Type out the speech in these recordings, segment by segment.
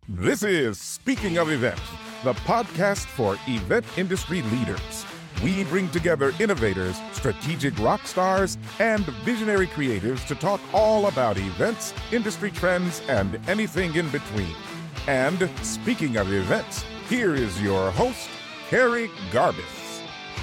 This is Speaking of Events, the podcast for event industry leaders. We bring together innovators, strategic rock stars, and visionary creatives to talk all about events, industry trends, and anything in between. And speaking of events, here is your host, Carrie Garbus.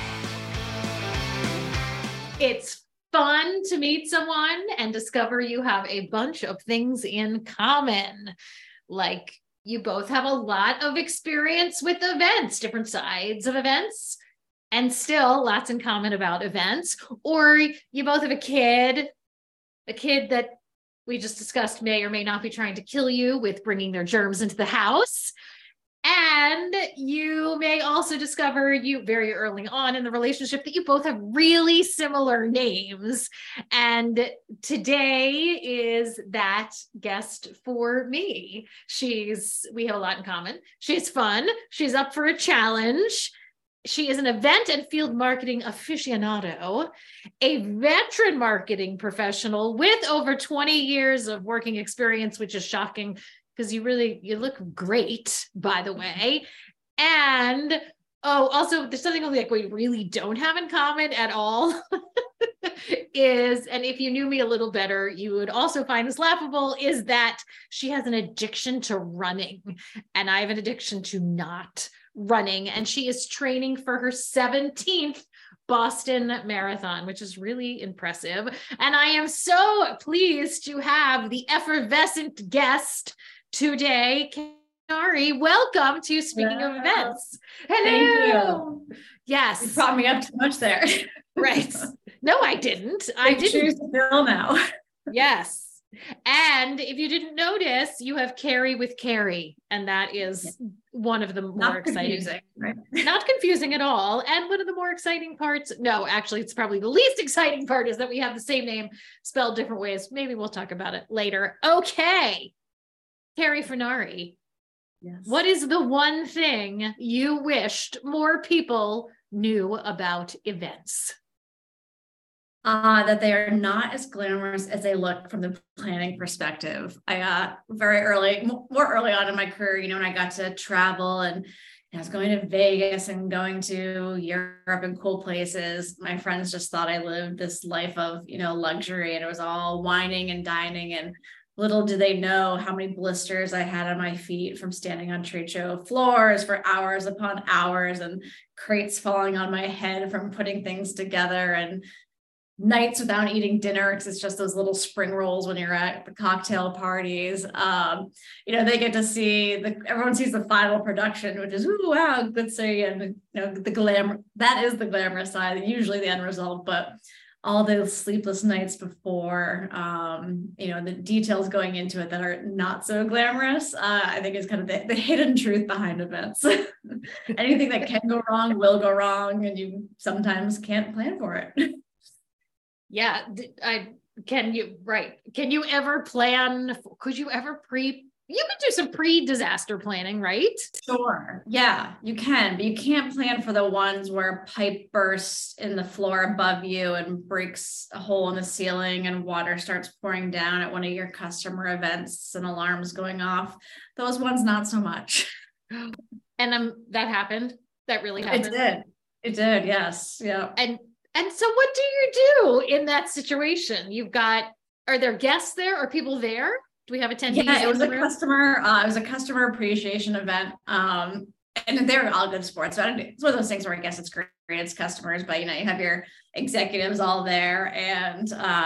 It's fun to meet someone and discover you have a bunch of things in common. Like you both have a lot of experience with events, different sides of events, and still lots in common about events. Or you both have a kid that we just discussed may or may not be trying to kill you with bringing their germs into the house. And you may also discover you very early on in the relationship that you both have really similar names. And today is that guest for me. We have a lot in common. She's fun. She's up for a challenge. She is an event and field marketing aficionado, a veteran marketing professional with over 20 years of working experience, which is shocking because you look great, by the way. And also there's something like we really don't have in common at all and if you knew me a little better, you would also find this laughable, is that she has an addiction to running and I have an addiction to not running. And she is training for her 17th Boston Marathon, which is really impressive. And I am so pleased to have the effervescent guest today, Nari. Welcome to Speaking of Events. Hello. Thank you. Yes. You brought me up too much there. Right. No, I didn't. I didn't. Choose to fill now. Yes. And if you didn't notice, you have Carrie with Carrie, and that is one of the more Not exciting. Confusing, right? Not confusing at all. And one of the more exciting parts, no, actually, it's probably the least exciting part, is that we have the same name spelled different ways. Maybe we'll talk about it later. Okay. Carrie Furnari, Yes. what is the one thing you wished more people knew about events? That they are not as glamorous as they look from the planning perspective. I got more early on in my career, when I got to travel and I was going to Vegas and going to Europe and cool places. My friends just thought I lived this life of, luxury, and it was all wining and dining. And little do they know how many blisters I had on my feet from standing on trade show floors for hours upon hours, and crates falling on my head from putting things together, and nights without eating dinner because it's just those little spring rolls when you're at the cocktail parties. They get to see everyone sees the final production, which is, ooh, wow, good see. And the glamour, that is the glamorous side, usually the end result, but all the sleepless nights before, the details going into it that are not so glamorous, I think is kind of the hidden truth behind events. Anything that can go wrong will go wrong, and you sometimes can't plan for it. Yeah, can you ever plan? Could you ever you could do some pre-disaster planning, right? Sure. Yeah, you can, but you can't plan for the ones where a pipe bursts in the floor above you and breaks a hole in the ceiling and water starts pouring down at one of your customer events and alarms going off. Those ones, not so much. And that happened. That really happened. It did. Yes. Yeah. And so what do you do in that situation? Are there guests there? Are people there? Do we have attendees? Yeah, it was a customer appreciation event. And they're all good sports. So it's one of those things where I guess it's great. It's customers, but you have your executives all there, and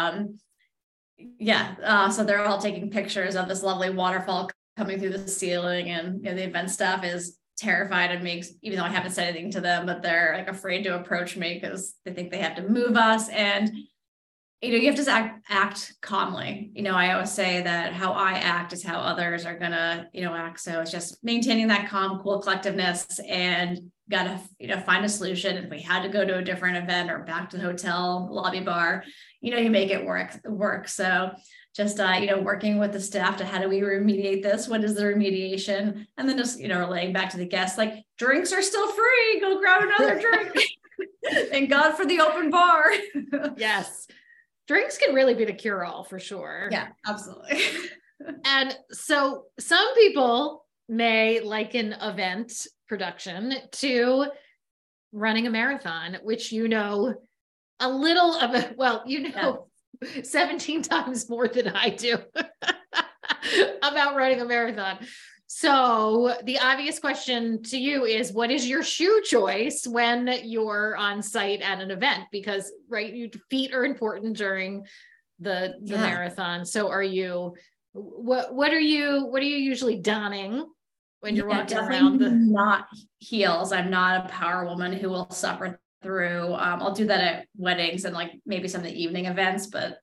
so they're all taking pictures of this lovely waterfall coming through the ceiling, and the event staff is terrified and even though I haven't said anything to them, but they're like afraid to approach me because they think they have to move us. And you have to act calmly. I always say that how I act is how others are gonna act. So it's just maintaining that calm, cool collectiveness, and gotta find a solution. If we had to go to a different event or back to the hotel lobby bar, you make it work. So just, working with the staff to how do we remediate this? What is the remediation? And then just, relaying back to the guests, like, drinks are still free. Go grab another drink. Thank God for the open bar. Yes. Drinks can really be the cure-all for sure. Yeah, absolutely. And so some people May like an event production to running a marathon, which a little of a, well, 17 times more than I do about running a marathon. So the obvious question to you is, what is your shoe choice when you're on site at an event? Because your feet are important during the marathon. So what are you usually donning when you're walking around? Not heels. I'm not a power woman who will suffer through. I'll do that at weddings and like maybe some of the evening events, but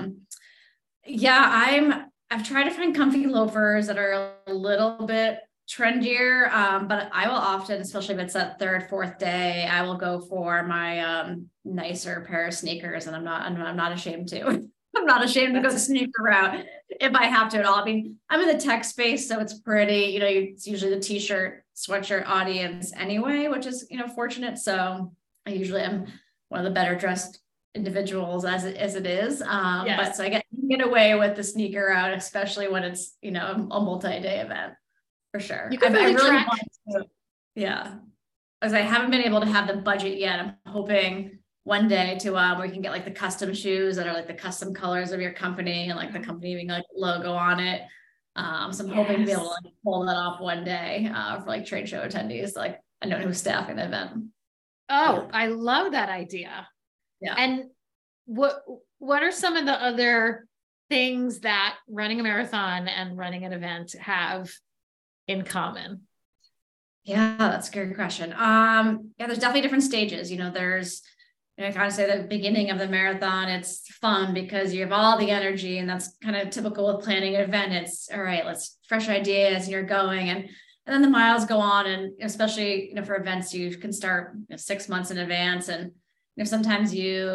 I've tried to find comfy loafers that are a little bit trendier, but I will often, especially if it's that third, fourth day, I will go for my nicer pair of sneakers, and I'm not ashamed to. I'm not ashamed to go the sneaker route if I have to at all. I mean, I'm in the tech space, so it's pretty, it's usually the t-shirt, sweatshirt audience anyway, which is, fortunate. So I usually am one of the better dressed individuals as it is. But so I get away with the sneaker route, especially when it's, a multi-day event, for sure. You can really want to, as I haven't been able to have the budget yet. I'm hoping one day to where you can get like the custom shoes that are like the custom colors of your company and like the company being like logo on it. So I'm hoping to be able to like pull that off one day for like trade show attendees. Like I know who's staffing the event. Oh, I love that idea. Yeah. And what are some of the other things that running a marathon and running an event have in common? Yeah, that's a good question. There's definitely different stages. There's, I kind of say the beginning of the marathon, it's fun because you have all the energy, and that's kind of typical with planning an event. It's all right, let's fresh ideas, and you're going, and then the miles go on, and especially for events, you can start 6 months in advance, and sometimes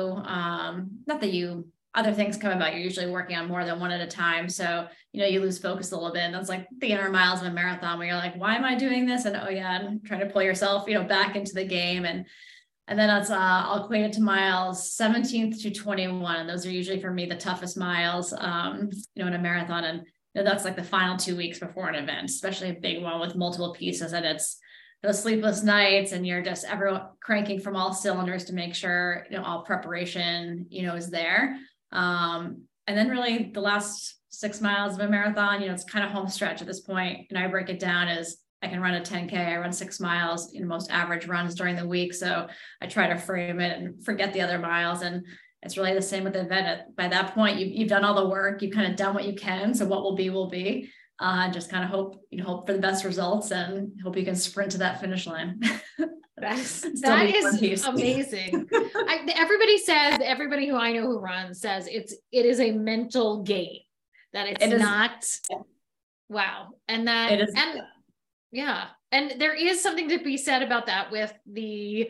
other things come about. You're usually working on more than one at a time, so you lose focus a little bit. And that's like the inner miles of a marathon where you're like, why am I doing this? And and trying to pull yourself back into the game. And then I'll equate it to miles 17th to 21. And those are usually for me the toughest miles, in a marathon. And that's like the final 2 weeks before an event, especially a big one with multiple pieces. And it's those sleepless nights, and you're just everyone cranking from all cylinders to make sure, all preparation, is there. And then really the last 6 miles of a marathon, it's kind of home stretch at this point. And I break it down as I can run a 10K, I run 6 miles in most average runs during the week. So I try to frame it and forget the other miles. And it's really the same with the event. By that point, you've done all the work, you've kind of done what you can. So what will be, just kind of hope for the best results and hope you can sprint to that finish line. That is amazing. Everybody who I know who runs says it is a mental game, that it's not. Wow. And that, yeah. And there is something to be said about that with the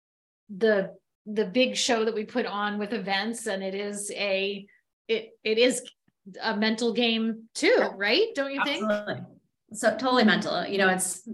big show that we put on with events. And it is a mental game too, right? Don't you think? Absolutely. So totally mental, because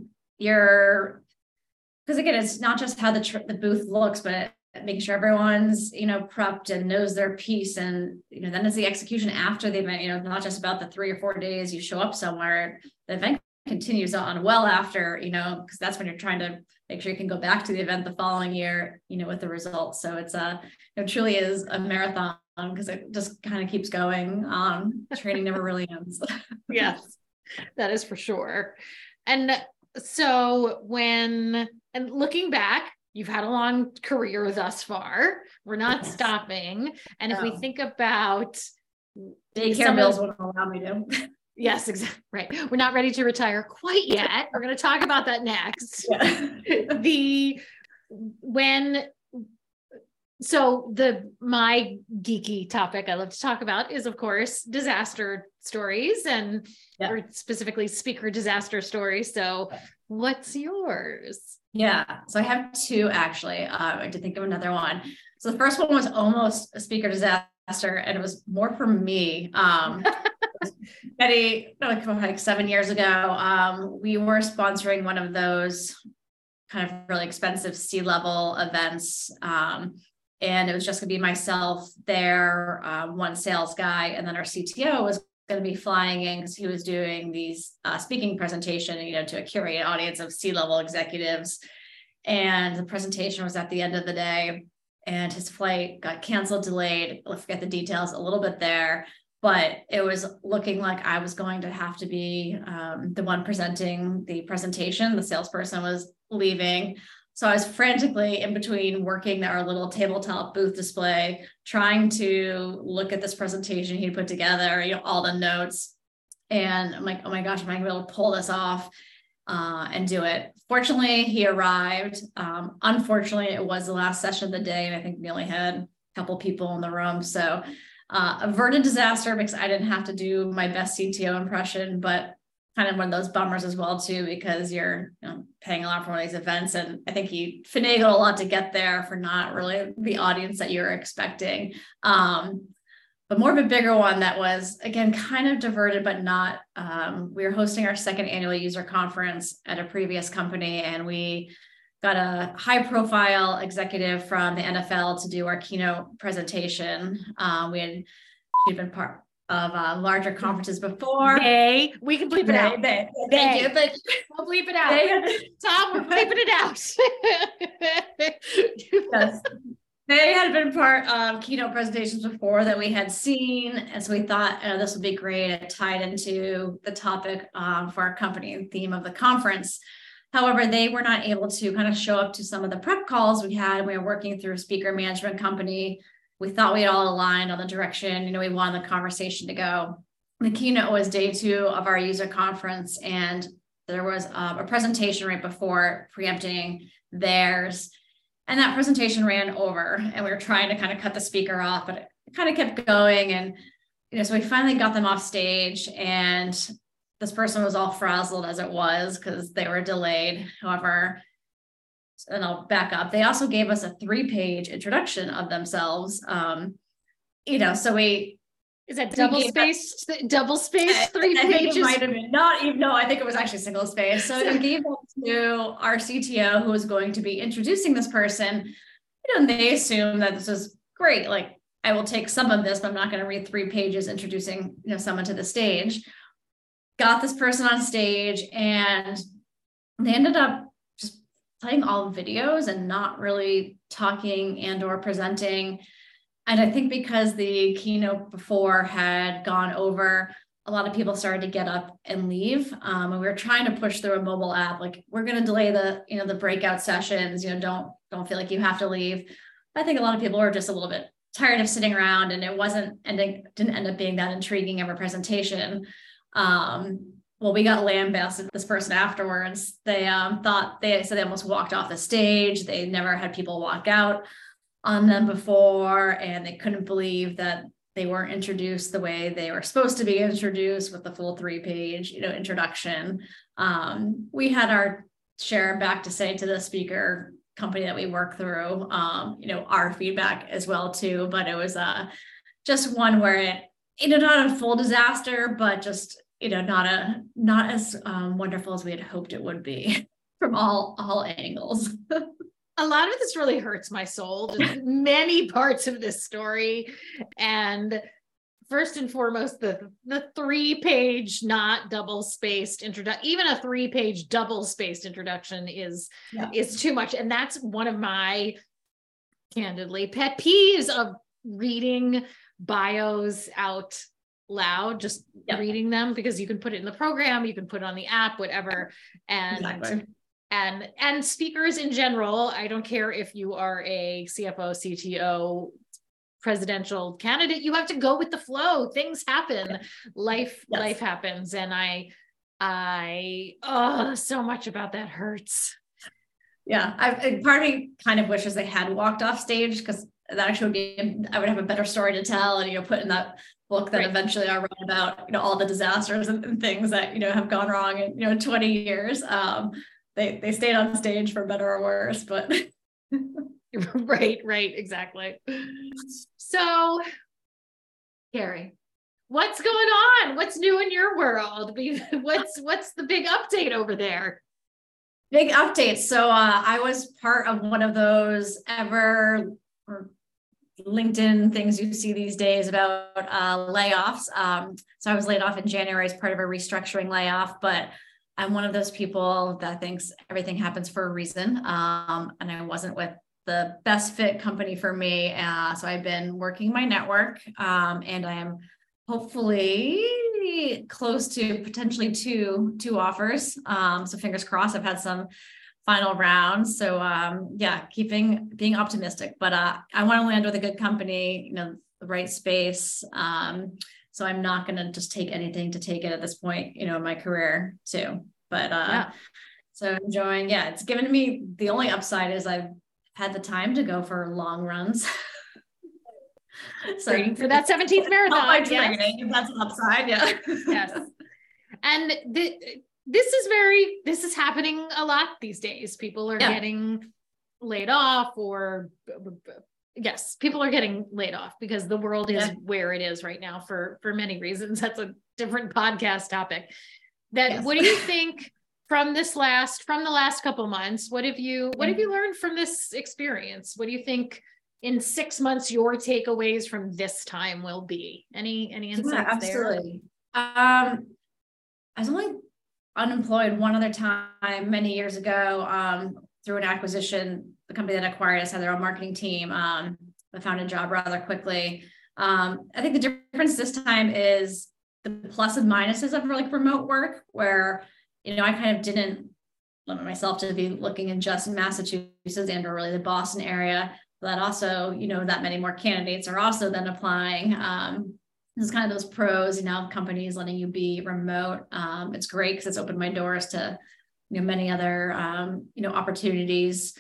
again, it's not just how the booth looks, but making sure everyone's, prepped and knows their piece. And, then it's the execution after the event, not just about the 3 or 4 days you show up somewhere. The event continues on well after, because that's when you're trying to make sure you can go back to the event the following year, with the results. So it's it truly is a marathon because it just kind of keeps going on. Training never really ends. Yes, that is for sure. And so looking back, you've had a long career thus far. We're not stopping. And if we think about daycare bills wouldn't allow me to. Yes, exactly. Right. We're not ready to retire quite yet. We're going to talk about that next. Yeah. My geeky topic I love to talk about is, of course, disaster stories or specifically speaker disaster stories. So what's yours? Yeah. So I have 2 actually. I did think of another one. So the first one was almost a speaker disaster, and it was more for me. Like 7 years ago, we were sponsoring one of those kind of really expensive C-level events. And it was just going to be myself there, one sales guy, and then our CTO was going to be flying in because he was doing these speaking presentation, to a curated audience of C-level executives. And the presentation was at the end of the day, and his flight got canceled, delayed. I'll forget the details a little bit there, but it was looking like I was going to have to be the one presenting the presentation. The salesperson was leaving. So I was frantically in between working our little tabletop booth display, trying to look at this presentation he put together, all the notes. And I'm like, oh my gosh, am I going to be able to pull this off and do it? Fortunately, he arrived. Unfortunately, it was the last session of the day, and I think we only had a couple people in the room. So averted disaster because I didn't have to do my best CTO impression, but kind of one of those bummers as well too, because you're paying a lot for one of these events. And I think he finagled a lot to get there for not really the audience that you're expecting. But more of a bigger one that was, again, kind of diverted, but not. We were hosting our second annual user conference at a previous company, and we got a high profile executive from the NFL to do our keynote presentation. She'd been part of larger conferences before. We can bleep it out. Thank you. But we'll bleep it out. Tom, we're bleeping it out. Yes. They had been part of keynote presentations before that we had seen. And so we thought this would be great. It tied into the topic for our company and theme of the conference. However, they were not able to kind of show up to some of the prep calls we had. We were working through a speaker management company. We thought we had all aligned on the direction, we wanted the conversation to go. The keynote was day 2 of our user conference, and there was a presentation right before preempting theirs. And that presentation ran over, and we were trying to kind of cut the speaker off, but it kind of kept going. And, so we finally got them off stage, and this person was all frazzled as it was because they were delayed. However, and I'll back up. They also gave us a 3-page introduction of themselves. So we is that double spaced 3 pages? I think it might have been not even. No, I think it was actually single space. So we gave them to our CTO, who was going to be introducing this person. And they assumed that this was great. Like, I will take some of this, but I'm not going to read 3 pages introducing someone to the stage. Got this person on stage, and they ended up playing all videos and not really talking and or presenting. And I think because the keynote before had gone over, a lot of people started to get up and leave. And we were trying to push through a mobile app, like, we're going to delay the breakout sessions, don't feel like you have to leave. I think a lot of people were just a little bit tired of sitting around, and didn't end up being that intriguing of a presentation. Well, we got lambasted this person afterwards. They said they almost walked off the stage. They never had people walk out on them before, and they couldn't believe that they weren't introduced the way they were supposed to be introduced with the full 3-page, introduction. We had our share back to say to the speaker company that we work through, our feedback as well too. But it was just one where not a full disaster, but just not as wonderful as we had hoped it would be from all angles. A lot of this really hurts my soul. Many parts of this story, and first and foremost, the 3-page, not double-spaced introduction. Even a 3-page double-spaced introduction is too much, and that's one of my, candidly, pet peeves of reading bios out loud, just reading them, because you can put it in the program, you can put it on the app, whatever. And exactly. and speakers in general, I don't care if you are a CFO, CTO, presidential candidate, you have to go with the flow. Things happen. Life happens. And so much about that hurts. Yeah. Part of me kind of wishes they had walked off stage, because that actually I would have a better story to tell, and put in that book that eventually I wrote about all the disasters and things that have gone wrong in 20 years. They stayed on stage for better or worse, but right, exactly. So, Carrie, what's going on? What's new in your world? What's the big update over there? Big updates. So I was part of one of those LinkedIn things you see these days about layoffs. So I was laid off in January as part of a restructuring layoff, but I'm one of those people that thinks everything happens for a reason. And I wasn't with the best fit company for me. So I've been working my network, and I am hopefully close to potentially two offers. So fingers crossed. I've had some final rounds. So yeah, being optimistic, but I want to land with a good company, the right space. So I'm not going to just take anything to take it at this point, in my career too. But yeah. So enjoying, it's given me, the only upside is I've had the time to go for long runs. So training for that 17th marathon. My training, if that's an upside, yeah. Yes. And this is happening a lot these days. People are getting laid off, or yes, people are getting laid off because the world is where it is right now for many reasons. That's a different podcast topic. What do you think from the last couple months? What have you learned from this experience? What do you think in 6 months your takeaways from this time will be? Any insights there? Absolutely. I was only unemployed one other time many years ago through an acquisition. The company that acquired us had their own marketing team. I found a job rather quickly. I think the difference this time is the plus and minuses of remote work, where I kind of didn't limit myself to be looking in just Massachusetts and or really the Boston area. But also, that many more candidates are also then applying. There's kind of those pros, companies letting you be remote. It's great because it's opened my doors to, many other, opportunities.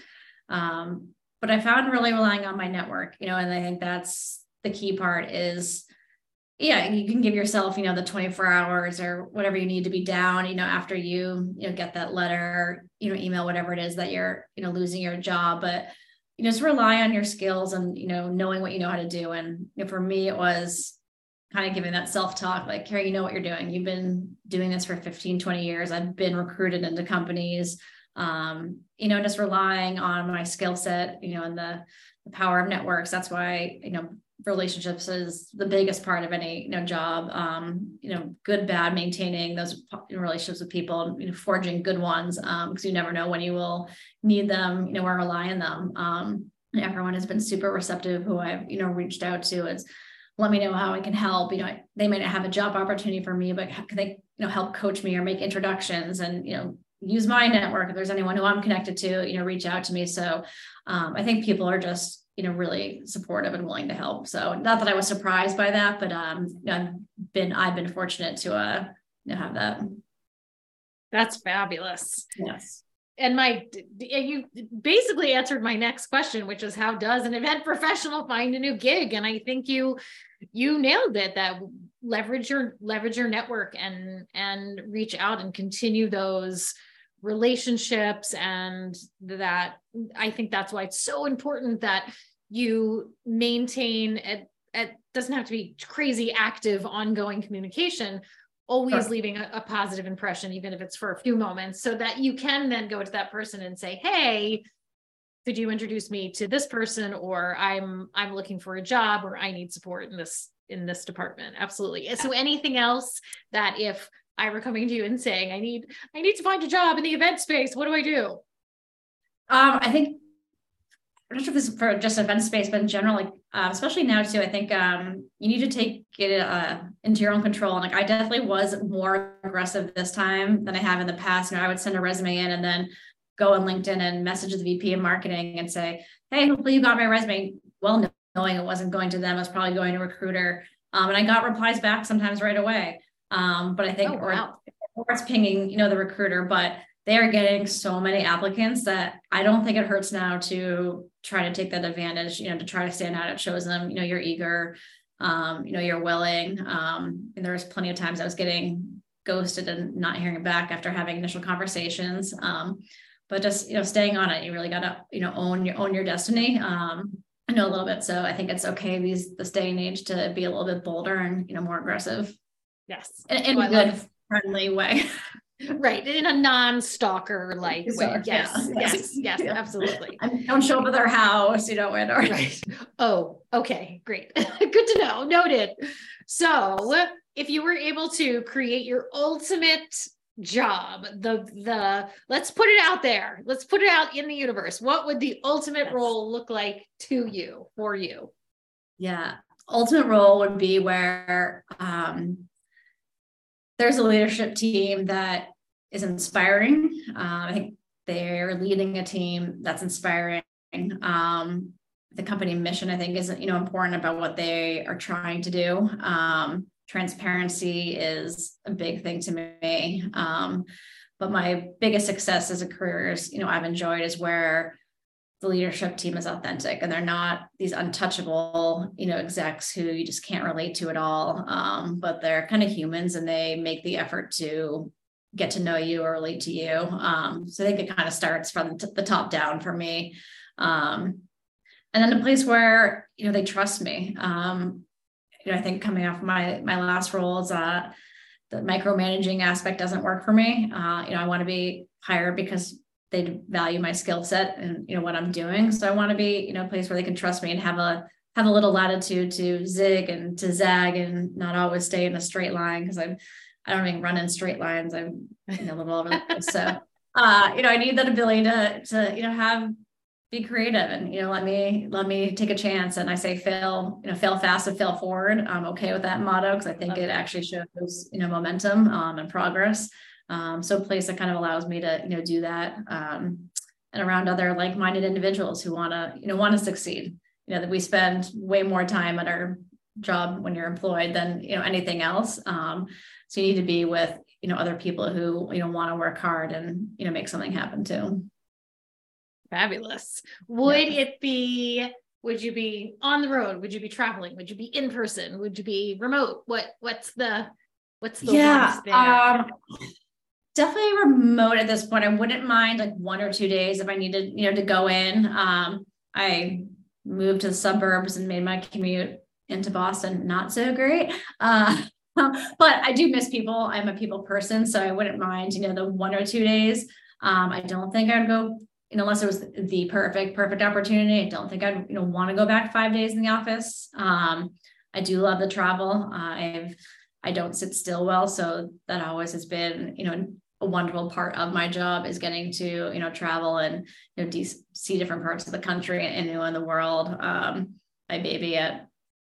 But I found really relying on my network, and I think that's the key part is, you can give yourself, the 24 hours or whatever you need to be down, after you get that letter, email, whatever it is that you're, losing your job, but just rely on your skills and, knowing what you know how to do. And for me, it was kind of giving that self-talk, like, Carrie, you know what you're doing. You've been doing this for 15, 20 years. I've been recruited into companies, just relying on my skill set, and the power of networks. That's why, relationships is the biggest part of any, job, good, bad, maintaining those relationships with people, forging good ones, because you never know when you will need them, or rely on them. Everyone has been super receptive who I've, reached out to. It's let me know how I can help. They might not have a job opportunity for me, but how can they, help coach me or make introductions and, use my network. If there's anyone who I'm connected to, reach out to me. So I think people are just, really supportive and willing to help. So not that I was surprised by that, but I've been fortunate to have that. That's fabulous. Yes. And you basically answered my next question, which is how does an event professional find a new gig? And I think you nailed it, that leverage your network and reach out and continue those relationships. And that, I think that's why it's so important that you maintain it doesn't have to be crazy active ongoing communication, always leaving a positive impression, even if it's for a few moments, so that you can then go to that person and say, hey, could you introduce me to this person? Or I'm looking for a job, or I need support in this department. Absolutely. So anything else that if I were coming to you and saying, I need to find a job in the event space, what do I do? I think, I'm not sure if this is for just event space, but in general, especially now too, I think you need to take it into your own control. And I definitely was more aggressive this time than I have in the past. I would send a resume in and then go on LinkedIn and message the VP of marketing and say, hey, hopefully you got my resume. Well, knowing it wasn't going to them, I was probably going to a recruiter. And I got replies back sometimes right away. But I think, or it's pinging, the recruiter, but they are getting so many applicants that I don't think it hurts now to try to take that advantage, to try to stand out. It shows them, you're eager, you're willing. And there's plenty of times I was getting ghosted and not hearing back after having initial conversations. But just, staying on it, you really got to, own your destiny. I know a little bit. So I think it's okay this day and age to be a little bit bolder and, more aggressive. Yes. In a good, friendly way. Right. In a non-stalker like way. Yes, Yes, absolutely. Don't show up at their house, whatever. Right. Oh, okay, great. Good to know. Noted. So if you were able to create your ultimate job, let's put it out there. Let's put it out in the universe. What would the ultimate role look like to you, for you? Yeah. Ultimate role would be where there's a leadership team that is inspiring. I think they're leading a team that's inspiring. The company mission, I think, is important about what they are trying to do. Transparency is a big thing to me. But my biggest success as a career is, I've enjoyed is where the leadership team is authentic and they're not these untouchable, execs who you just can't relate to at all. But they're kind of humans and they make the effort to get to know you or relate to you. So I think it kind of starts from the top down for me. And then a place where, they trust me. I think coming off my last roles, the micromanaging aspect doesn't work for me. I want to be hired because they value my skill set and, what I'm doing. So I want to be, a place where they can trust me and have a little latitude to zig and to zag and not always stay in a straight line. Cause I don't even run in straight lines. I'm a little over the place. So, I need that ability to be creative and, let me take a chance. And I say, fail fast and fail forward. I'm okay with that motto. Cause I think it actually shows, momentum, and progress. So a place that kind of allows me to, do that, and around other like-minded individuals who want to succeed, that we spend way more time at our job when you're employed than, anything else. So you need to be with, other people who, want to work hard and, make something happen too. Fabulous. Would you be on the road? Would you be traveling? Would you be in person? Would you be remote? What's the there? Definitely remote at this point. I wouldn't mind like 1 or 2 days if I needed, to go in. I moved to the suburbs and made my commute into Boston not so great. But I do miss people. I'm a people person, so I wouldn't mind, the 1 or 2 days. I don't think I'd go, unless it was the perfect opportunity. I don't think I'd, want to go back 5 days in the office. I do love the travel. I don't sit still well. So that always has been, a wonderful part of my job is getting to, travel and, see different parts of the country and, in the world. My baby at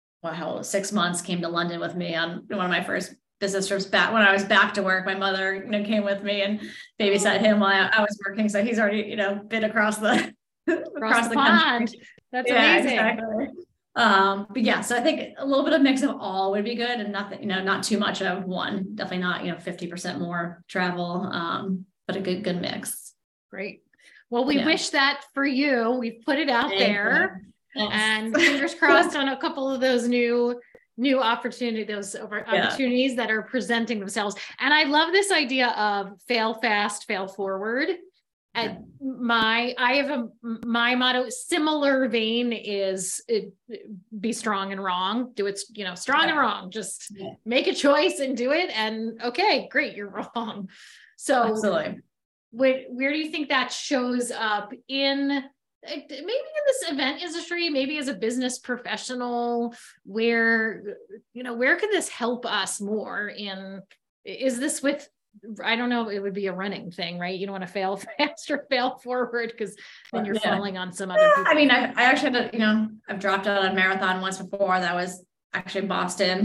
6 months came to London with me on one of my first business trips back when I was back to work. My mother, came with me and babysat him while I was working. So he's already, been across the country. That's amazing. Exactly. But yeah, so I think a little bit of mix of all would be good and nothing, not too much of one, definitely not, 50% more travel, but a good mix. Great. Well, we wish that for you. We've put it out there and fingers crossed on a couple of those new opportunities, opportunities that are presenting themselves. And I love this idea of fail fast, fail forward. And my motto, similar vein, is be strong and wrong. Do it, strong and wrong. Just make a choice and do it. And okay, great, you're wrong. So absolutely. Where do you think that shows up in maybe in this event industry, maybe as a business professional, where could this help us more in, is this with, I don't know, it would be a running thing, right? You don't want to fail fast or fail forward because then you're falling on some other people. I mean, I actually had to, I've dropped out on a marathon once before. That was actually Boston.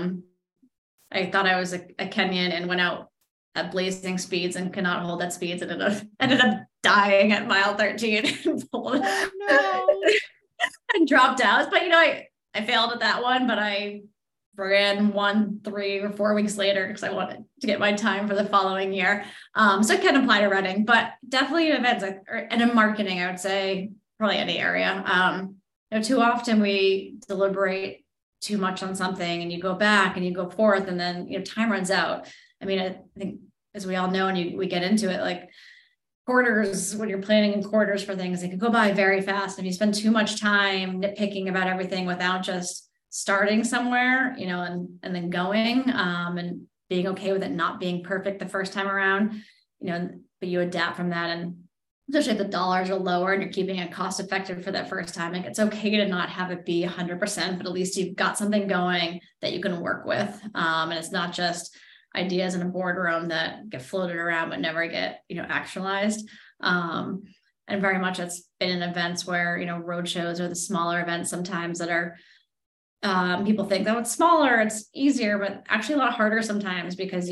I thought I was a Kenyan and went out at blazing speeds and could not hold that speeds and ended up dying at mile 13 and dropped out. But, I failed at that one, but I ran 3 or 4 weeks later because I wanted to get my time for the following year. So it can apply to running, but definitely in events and in marketing, I would say probably any area. Too often we deliberate too much on something and you go back and you go forth and then, time runs out. I mean, I think as we all know, and we get into it, like quarters, when you're planning in quarters for things, they can go by very fast. If you spend too much time nitpicking about everything without just starting somewhere, and then going, and being okay with it not being perfect the first time around, but you adapt from that. And especially if the dollars are lower and you're keeping it cost effective for that first time, like it's okay to not have it be 100%, but at least you've got something going that you can work with. And it's not just ideas in a boardroom that get floated around but never get, actualized. And very much it's been in events where, road shows or the smaller events sometimes that are, people think that it's smaller, it's easier, but actually a lot harder sometimes because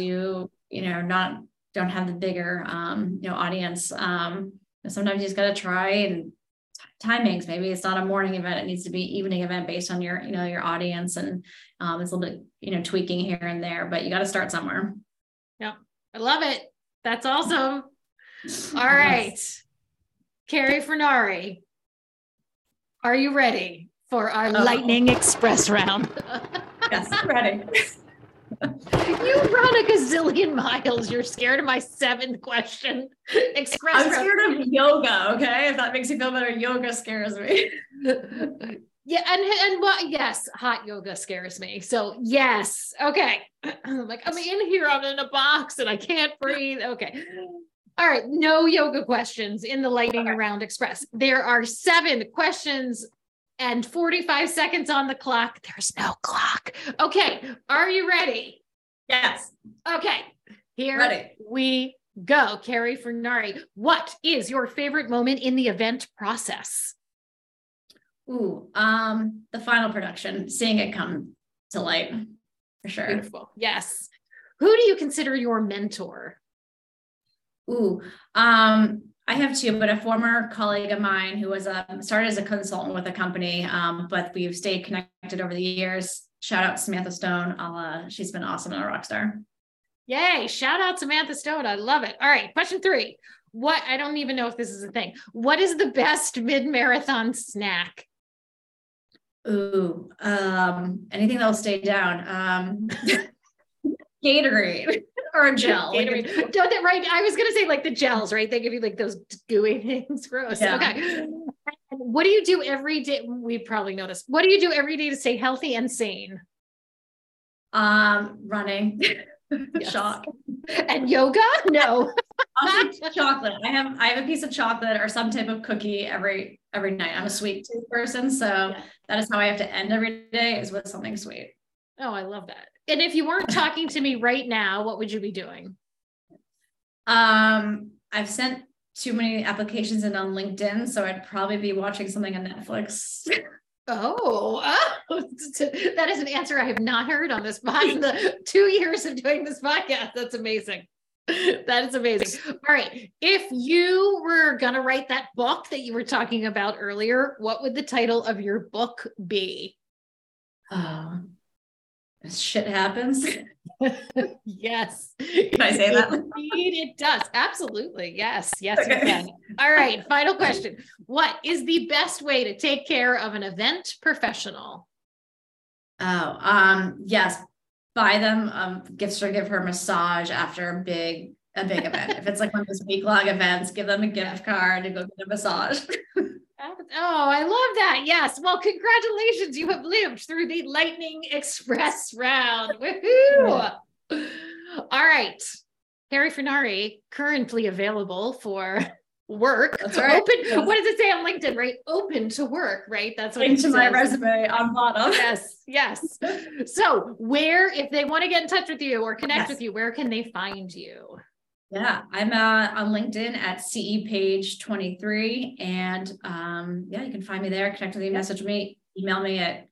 don't have the bigger, audience. Sometimes you just got to try and timings. Maybe it's not a morning event. It needs to be evening event based on your, your audience. And it's a little bit, tweaking here and there, but you got to start somewhere. Yeah. I love it. That's awesome. All right. Carrie Fornari, are you ready for our Lightning Express round? Yes, I'm ready. You run a gazillion miles. You're scared of my 7th question. I'm scared of yoga. Okay. If that makes you feel better, yoga scares me. Yeah. And what? Yes. Hot yoga scares me. So yes. Okay. Like I'm in here, I'm in a box and I can't breathe. Okay. All right. No yoga questions in the Lightning Round Express. There are 7 questions and 45 seconds on the clock. There's no clock. Okay. Are you ready? Yes. Okay. Here we go. Carrie Fornari, what is your favorite moment in the event process? Ooh, the final production, seeing it come to light, for sure. Beautiful. Yes. Who do you consider your mentor? Ooh, I have 2, but a former colleague of mine who was started as a consultant with a company, but we've stayed connected over the years. Shout out Samantha Stone. She's been awesome and a rock star. Yay. Shout out Samantha Stone. I love it. All right. Question 3. I don't even know if this is a thing. What is the best mid-marathon snack? Ooh, anything that'll stay down. Gatorade or a gel. Gatorade. Don't that right? I was gonna say like the gels, right? They give you like those gooey things. Gross. Yeah. Okay. What do you do every day? We probably know this. What do you do every day to stay healthy and sane? Running. Yes. Shock. And yoga? No. Chocolate. I have a piece of chocolate or some type of cookie every night. I'm a sweet tooth person, so that is how I have to end every day, is with something sweet. Oh, I love that. And if you weren't talking to me right now, what would you be doing? I've sent too many applications in on LinkedIn, so I'd probably be watching something on Netflix. Oh, that is an answer I have not heard on this podcast in the 2 years of doing this podcast. That's amazing. That is amazing. All right. If you were going to write that book that you were talking about earlier, what would the title of your book be? Shit happens. Yes. Can I say that? Indeed, it does. Absolutely. Yes. Yes, okay. You can. All right. Final question. What is the best way to take care of an event professional? Yes. Buy them gifts or give her a massage after a big event. If it's like one of those week-long events, give them a gift card to go get a massage. Oh, I love that. Yes. Well, congratulations. You have lived through the Lightning Express round. Woohoo! All right. Carrie Fornari, currently available for work. That's right. Open. Yes. What does it say on LinkedIn, right? Open to work, right? That's what into my resume on bottom. Yes. Yes. So if they want to get in touch with you or connect with you, where can they find you? Yeah, I'm on LinkedIn at CE Page 23, and you can find me there. Connect with me, message me, email me at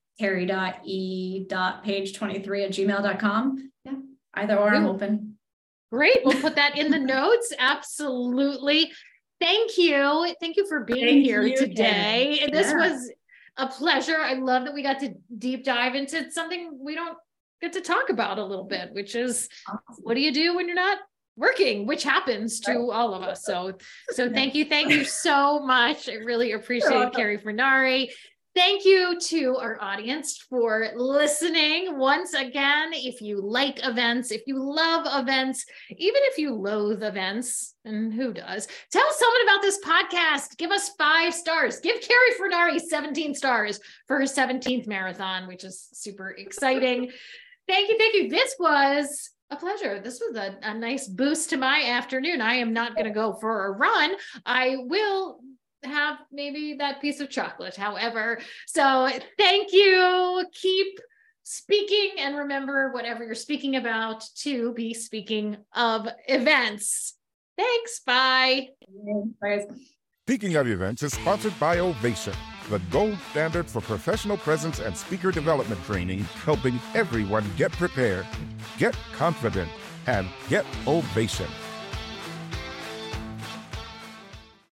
carrie.e.page23@gmail.com. Yeah, either or, I'm open. Great. We'll put that in the notes. Absolutely. Thank you. Thank you for being here today. And this was a pleasure. I love that we got to deep dive into something we don't get to talk about a little bit, which is what do you do when you're not working, which happens to all of us. So thank you so much. I really appreciate Carrie Fornari. Thank you to our audience for listening. Once again, if you like events, if you love events, even if you loathe events, and who does, tell someone about this podcast. Give us 5 stars. Give Carrie Fornari 17 stars for her 17th marathon, which is super exciting. Thank you. This was A pleasure. This was a nice boost to my afternoon. I am not going to go for a run. I will have maybe that piece of chocolate, however. So thank you. Keep speaking, and remember, whatever you're speaking about, to be speaking of events. Thanks. Bye. Bye. Speaking of Events is sponsored by Ovation, the gold standard for professional presence and speaker development training, helping everyone get prepared, get confident, and get Ovation.